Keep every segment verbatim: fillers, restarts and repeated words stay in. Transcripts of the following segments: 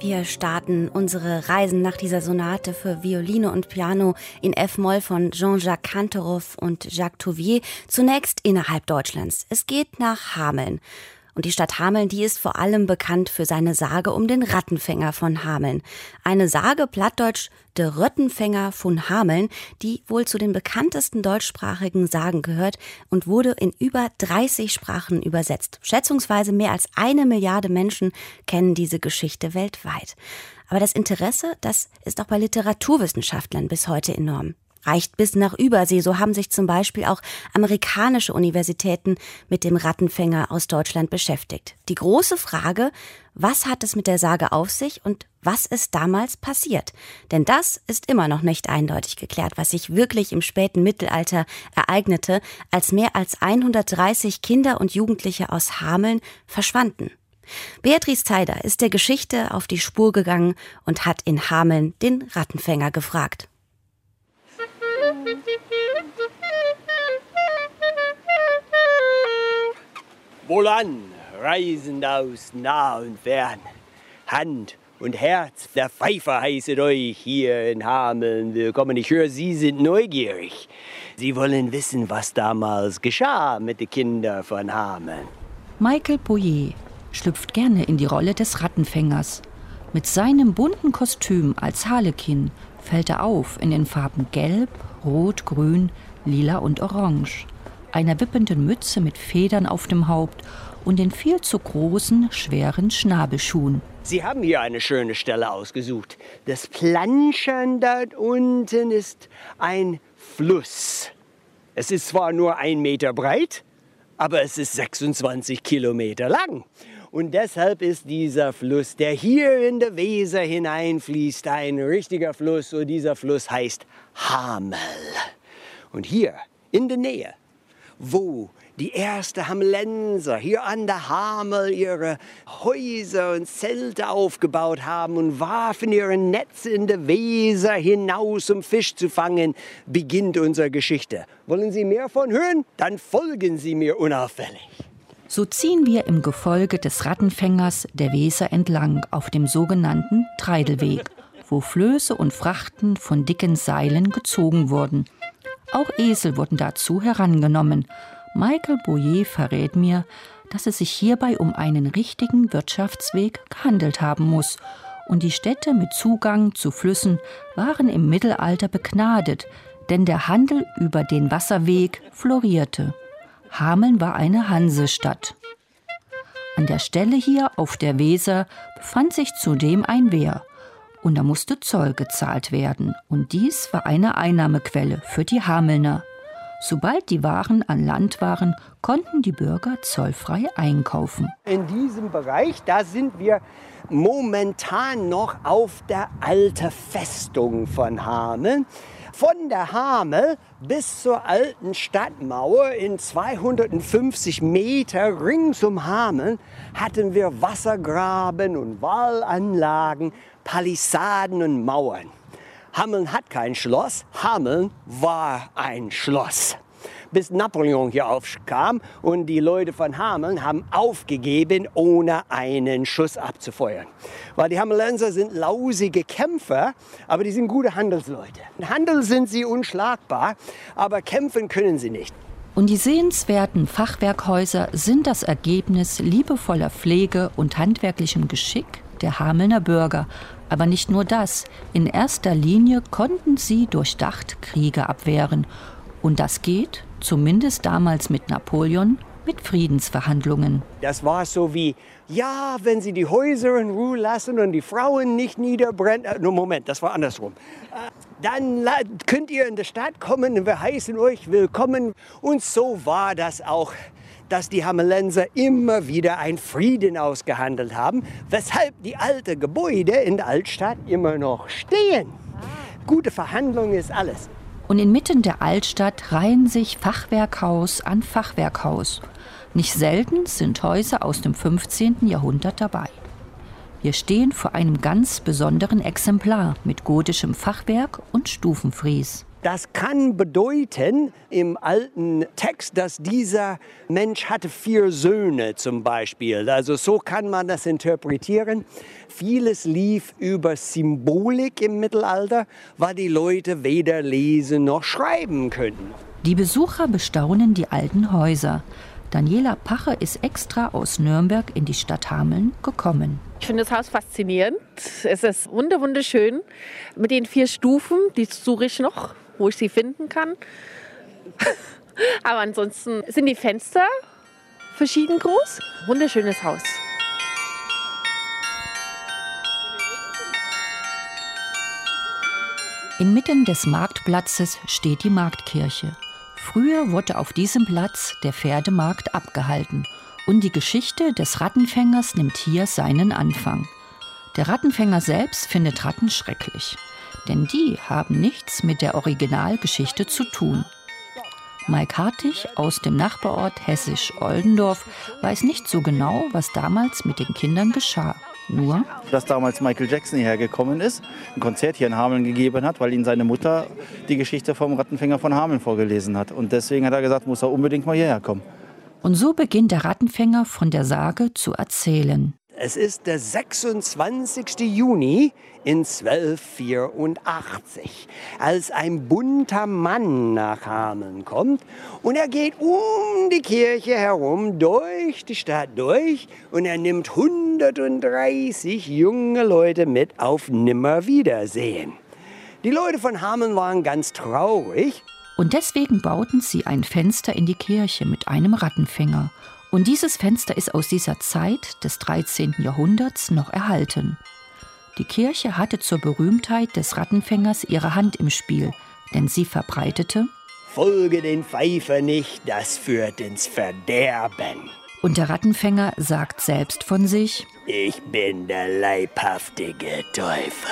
Wir starten unsere Reisen nach dieser Sonate für Violine und Piano in F-Moll von Jean-Jacques Canteroff und Jacques Touvier zunächst innerhalb Deutschlands. Es geht nach Hameln. Und die Stadt Hameln, die ist vor allem bekannt für seine Sage um den Rattenfänger von Hameln. Eine Sage, plattdeutsch der Röttenfänger von Hameln, die wohl zu den bekanntesten deutschsprachigen Sagen gehört und wurde in über dreißig Sprachen übersetzt. Schätzungsweise mehr als eine Milliarde Menschen kennen diese Geschichte weltweit. Aber das Interesse, das ist auch bei Literaturwissenschaftlern bis heute enorm. Reicht bis nach Übersee. So haben sich zum Beispiel auch amerikanische Universitäten mit dem Rattenfänger aus Deutschland beschäftigt. Die große Frage, was hat es mit der Sage auf sich und was ist damals passiert? Denn das ist immer noch nicht eindeutig geklärt, was sich wirklich im späten Mittelalter ereignete, als mehr als hundertdreißig Kinder und Jugendliche aus Hameln verschwanden. Beatrice Zeider ist der Geschichte auf die Spur gegangen und hat in Hameln den Rattenfänger gefragt. Wohlan, Reisende aus nah und fern, Hand und Herz, der Pfeifer heißet euch hier in Hameln willkommen. Ich höre, Sie sind neugierig. Sie wollen wissen, was damals geschah mit den Kindern von Hameln. Michael Boyer schlüpft gerne in die Rolle des Rattenfängers. Mit seinem bunten Kostüm als Harlekin fällt er auf in den Farben Gelb, Rot, Grün, Lila und Orange, einer wippenden Mütze mit Federn auf dem Haupt und den viel zu großen, schweren Schnabelschuhen. Sie haben hier eine schöne Stelle ausgesucht. Das Planschern dort unten ist ein Fluss. Es ist zwar nur ein Meter breit, aber es ist sechsundzwanzig Kilometer lang. Und deshalb ist dieser Fluss, der hier in der Weser hineinfließt, ein richtiger Fluss. Und dieser Fluss heißt Hamel. Und hier in der Nähe, wo die ersten Hamelenser hier an der Hamel ihre Häuser und Zelte aufgebaut haben und warfen ihre Netze in der Weser hinaus, um Fisch zu fangen, beginnt unsere Geschichte. Wollen Sie mehr von hören? Dann folgen Sie mir unauffällig. So ziehen wir im Gefolge des Rattenfängers der Weser entlang auf dem sogenannten Treidelweg, wo Flöße und Frachten von dicken Seilen gezogen wurden. Auch Esel wurden dazu herangenommen. Michael Boyer verrät mir, dass es sich hierbei um einen richtigen Wirtschaftsweg gehandelt haben muss. Und die Städte mit Zugang zu Flüssen waren im Mittelalter begnadet, denn der Handel über den Wasserweg florierte. Hameln war eine Hansestadt. An der Stelle hier auf der Weser befand sich zudem ein Wehr. Und da musste Zoll gezahlt werden. Und dies war eine Einnahmequelle für die Hamelner. Sobald die Waren an Land waren, konnten die Bürger zollfrei einkaufen. In diesem Bereich, da sind wir momentan noch auf der alten Festung von Hameln. Von der Hamel bis zur alten Stadtmauer in zweihundertfünfzig Meter rings um Hameln hatten wir Wassergraben und Wallanlagen, Palisaden und Mauern. Hameln hat kein Schloss, Hameln war ein Schloss. Bis Napoleon hier aufkam und die Leute von Hameln haben aufgegeben, ohne einen Schuss abzufeuern. Weil die Hamelenser sind lausige Kämpfer, aber die sind gute Handelsleute. In Handel sind sie unschlagbar, aber kämpfen können sie nicht. Und die sehenswerten Fachwerkhäuser sind das Ergebnis liebevoller Pflege und handwerklichem Geschick der Hamelner Bürger. Aber nicht nur das. In erster Linie konnten sie durchdacht Kriege abwehren. Und das geht, zumindest damals mit Napoleon, mit Friedensverhandlungen. Das war so wie, ja, wenn Sie die Häuser in Ruhe lassen und die Frauen nicht niederbrennen. Äh, no, Moment, das war andersrum. Äh, dann könnt ihr in die Stadt kommen und wir heißen euch willkommen. Und so war das auch, dass die Hamelenser immer wieder einen Frieden ausgehandelt haben, weshalb die alten Gebäude in der Altstadt immer noch stehen. Gute Verhandlung ist alles. Und inmitten der Altstadt reihen sich Fachwerkhaus an Fachwerkhaus. Nicht selten sind Häuser aus dem fünfzehnten Jahrhundert dabei. Wir stehen vor einem ganz besonderen Exemplar mit gotischem Fachwerk und Stufenfries. Das kann bedeuten im alten Text, dass dieser Mensch hatte vier Söhne zum Beispiel. Also so kann man das interpretieren. Vieles lief über Symbolik im Mittelalter, weil die Leute weder lesen noch schreiben könnten. Die Besucher bestaunen die alten Häuser. Daniela Pache ist extra aus Nürnberg in die Stadt Hameln gekommen. Ich finde das Haus faszinierend. Es ist wunderschön mit den vier Stufen. Die suche ich noch, wo ich sie finden kann. Aber ansonsten sind die Fenster verschieden groß. Wunderschönes Haus. Inmitten des Marktplatzes steht die Marktkirche. Früher wurde auf diesem Platz der Pferdemarkt abgehalten. Und die Geschichte des Rattenfängers nimmt hier seinen Anfang. Der Rattenfänger selbst findet Ratten schrecklich. Denn die haben nichts mit der Originalgeschichte zu tun. Mike Hartig aus dem Nachbarort Hessisch-Oldendorf weiß nicht so genau, was damals mit den Kindern geschah. Nur, dass damals Michael Jackson hierher gekommen ist, ein Konzert hier in Hameln gegeben hat, weil ihn seine Mutter die Geschichte vom Rattenfänger von Hameln vorgelesen hat. Und deswegen hat er gesagt, muss er unbedingt mal hierher kommen. Und so beginnt der Rattenfänger von der Sage zu erzählen. Es ist der sechsundzwanzigste Juni in zwölfhundertvierundachtzig, als ein bunter Mann nach Hameln kommt und er geht um die Kirche herum, durch die Stadt durch und er nimmt hundertdreißig junge Leute mit auf Nimmerwiedersehen. Die Leute von Hameln waren ganz traurig. Und deswegen bauten sie ein Fenster in die Kirche mit einem Rattenfänger. Und dieses Fenster ist aus dieser Zeit des dreizehnten Jahrhunderts noch erhalten. Die Kirche hatte zur Berühmtheit des Rattenfängers ihre Hand im Spiel, denn sie verbreitete: Folge den Pfeifer nicht, das führt ins Verderben. Und der Rattenfänger sagt selbst von sich: Ich bin der leibhaftige Teufel.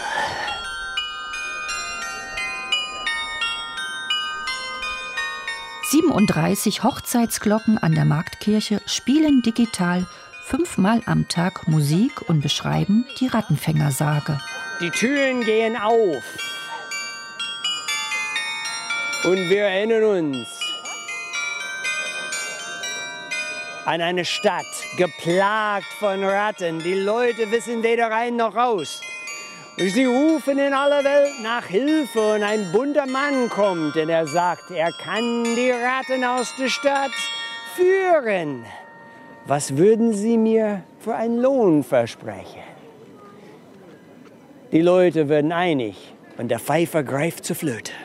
siebenunddreißig Hochzeitsglocken an der Marktkirche spielen digital fünfmal am Tag Musik und beschreiben die Rattenfängersage. Die Türen gehen auf. Und wir erinnern uns an eine Stadt, geplagt von Ratten. Die Leute wissen weder rein noch raus. Sie rufen in aller Welt nach Hilfe und ein bunter Mann kommt und er sagt, er kann die Ratten aus der Stadt führen. Was würden Sie mir für einen Lohn versprechen? Die Leute werden einig und der Pfeifer greift zur Flöte.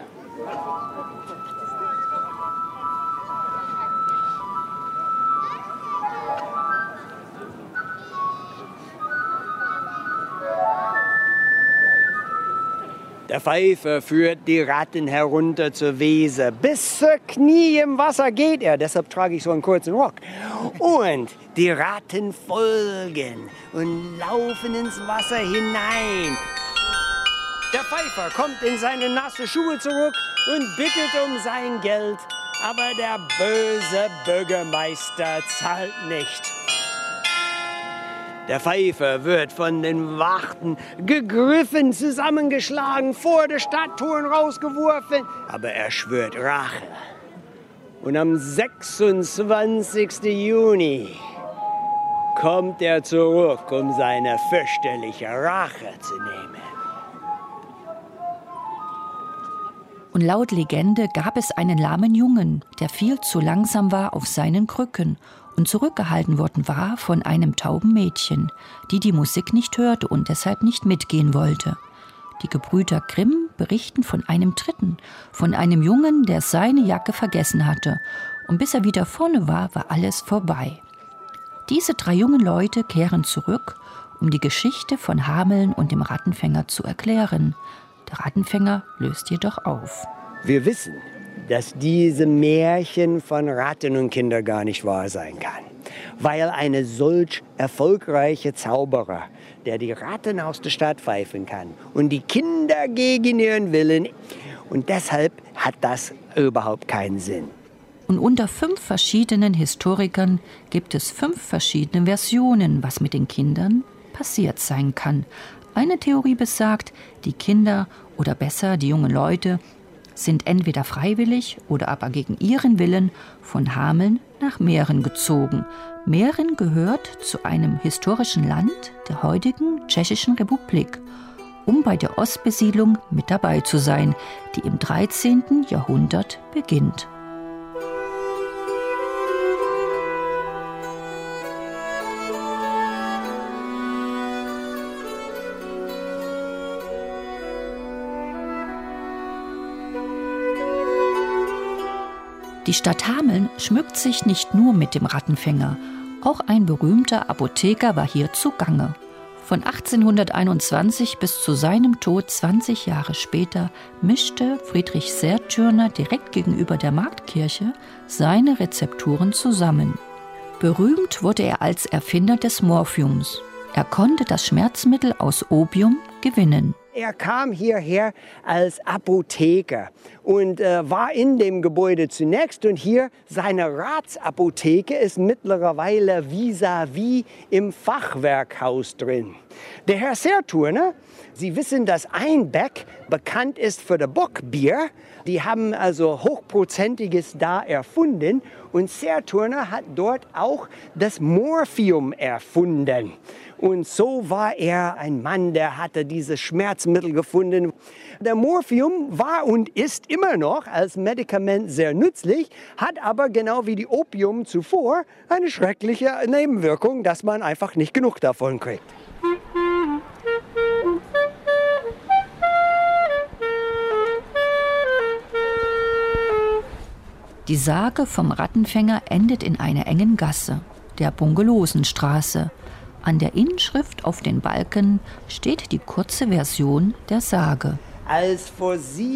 Der Pfeifer führt die Ratten herunter zur Weser. Bis zur Knie im Wasser geht er, deshalb trage ich so einen kurzen Rock. Und die Ratten folgen und laufen ins Wasser hinein. Der Pfeifer kommt in seine nasse Schuhe zurück und bittet um sein Geld. Aber der böse Bürgermeister zahlt nicht. Der Pfeifer wird von den Wachten gegriffen, zusammengeschlagen, vor der Stadttoren rausgeworfen. Aber er schwört Rache. Und am sechsundzwanzigsten Juni kommt er zurück, um seine fürchterliche Rache zu nehmen. Und laut Legende gab es einen lahmen Jungen, der viel zu langsam war auf seinen Krücken und zurückgehalten worden war von einem tauben Mädchen, die die Musik nicht hörte und deshalb nicht mitgehen wollte. Die Gebrüder Grimm berichten von einem Dritten, von einem Jungen, der seine Jacke vergessen hatte. Und bis er wieder vorne war, war alles vorbei. Diese drei jungen Leute kehren zurück, um die Geschichte von Hameln und dem Rattenfänger zu erklären. Der Rattenfänger löst jedoch auf. Wir wissen, dass diese Märchen von Ratten und Kindern gar nicht wahr sein kann. Weil eine solch erfolgreiche Zauberer, der die Ratten aus der Stadt pfeifen kann und die Kinder gegen ihren Willen. Und deshalb hat das überhaupt keinen Sinn. Und unter fünf verschiedenen Historikern gibt es fünf verschiedene Versionen, was mit den Kindern passiert sein kann. Eine Theorie besagt, die Kinder oder besser die jungen Leute sind entweder freiwillig oder aber gegen ihren Willen von Hameln nach Mähren gezogen. Mähren gehört zu einem historischen Land der heutigen Tschechischen Republik, um bei der Ostbesiedlung mit dabei zu sein, die im dreizehnten Jahrhundert beginnt. Die Stadt Hameln schmückt sich nicht nur mit dem Rattenfänger. Auch ein berühmter Apotheker war hier zugange. Von achtzehnhunderteinundzwanzig bis zu seinem Tod zwanzig Jahre später mischte Friedrich Sertürner direkt gegenüber der Marktkirche seine Rezepturen zusammen. Berühmt wurde er als Erfinder des Morphiums. Er konnte das Schmerzmittel aus Opium gewinnen. Er kam hierher als Apotheker und äh, war in dem Gebäude zunächst. Und hier seine Ratsapotheke ist mittlerweile vis-à-vis im Fachwerkhaus drin. Der Herr Sertürner, Sie wissen, dass Einbeck bekannt ist für das Bockbier. Die haben also Hochprozentiges da erfunden. Und Sertürner hat dort auch das Morphium erfunden. Und so war er ein Mann, der hatte dieses Schmerzmittel gefunden. Der Morphium war und ist immer noch als Medikament sehr nützlich, hat aber genau wie die Opium zuvor eine schreckliche Nebenwirkung, dass man einfach nicht genug davon kriegt. Die Sage vom Rattenfänger endet in einer engen Gasse, der Bungelosenstraße. An der Inschrift auf den Balken steht die kurze Version der Sage. Als vor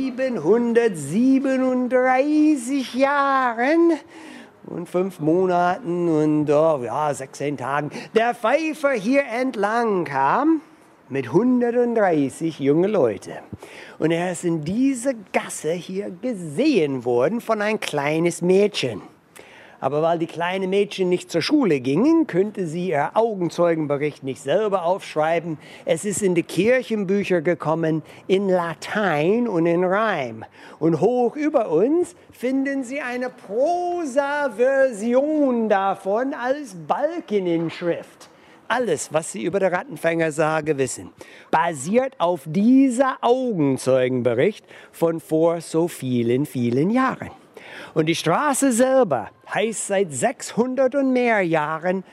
siebenhundertsiebenunddreißig Jahren und fünf Monaten und oh, ja, sechzehn Tagen der Pfeifer hier entlang kam mit hundertunddreißig junge Leute. Und er ist in diese Gasse hier gesehen worden von ein kleines Mädchen. Aber weil die kleinen Mädchen nicht zur Schule gingen, könnte sie ihr Augenzeugenbericht nicht selber aufschreiben. Es ist in die Kirchenbücher gekommen, in Latein und in Reim. Und hoch über uns finden Sie eine Prosa-Version davon als Balkeninschrift. Alles, was Sie über den Rattenfängersage wissen, basiert auf dieser Augenzeugenbericht von vor so vielen, vielen Jahren. Und die Straße selber heißt seit sechshundert und mehr Jahren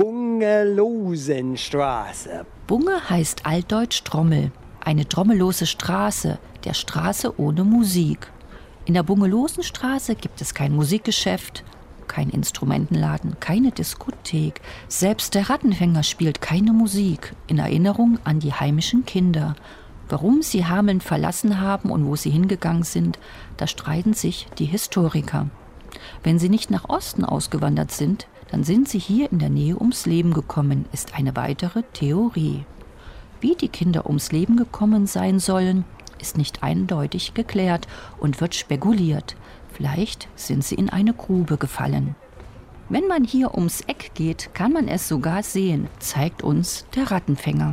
Bungelosenstraße. Bunge heißt altdeutsch Trommel, eine trommellose Straße, der Straße ohne Musik. In der Bungelosenstraße gibt es kein Musikgeschäft, kein Instrumentenladen, keine Diskothek. Selbst der Rattenfänger spielt keine Musik in Erinnerung an die heimischen Kinder. Warum sie Hameln verlassen haben und wo sie hingegangen sind, da streiten sich die Historiker. Wenn sie nicht nach Osten ausgewandert sind, dann sind sie hier in der Nähe ums Leben gekommen, ist eine weitere Theorie. Wie die Kinder ums Leben gekommen sein sollen, ist nicht eindeutig geklärt und wird spekuliert. Vielleicht sind sie in eine Grube gefallen. Wenn man hier ums Eck geht, kann man es sogar sehen, zeigt uns der Rattenfänger.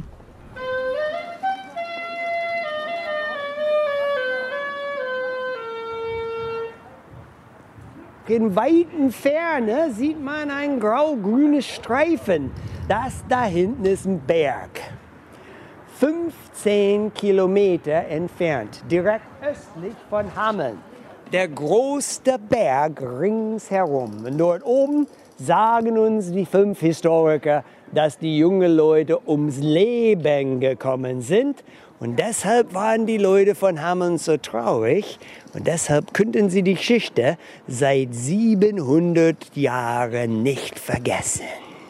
In weiten Ferne sieht man ein grau-grünes Streifen. Das da hinten ist ein Berg. fünfzehn Kilometer entfernt, direkt östlich von Hameln. Der größte Berg ringsherum. Und dort oben sagen uns die fünf Historiker, dass die jungen Leute ums Leben gekommen sind. Und deshalb waren die Leute von Hameln so traurig. Und deshalb könnten sie die Geschichte seit siebenhundert Jahren nicht vergessen.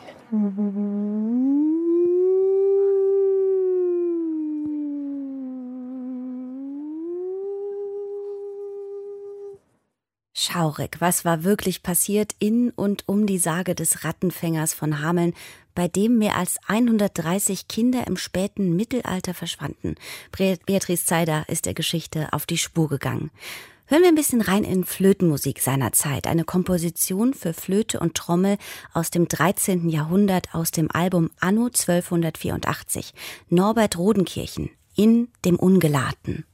Schaurig, was war wirklich passiert in und um die Sage des Rattenfängers von Hameln, bei dem mehr als hundertdreißig Kinder im späten Mittelalter verschwanden. Beatrice Zeider ist der Geschichte auf die Spur gegangen. Hören wir ein bisschen rein in Flötenmusik seiner Zeit, eine Komposition für Flöte und Trommel aus dem dreizehnten Jahrhundert aus dem Album Anno zwölfhundertvierundachtzig. Norbert Rodenkirchen, in dem Ungelaten.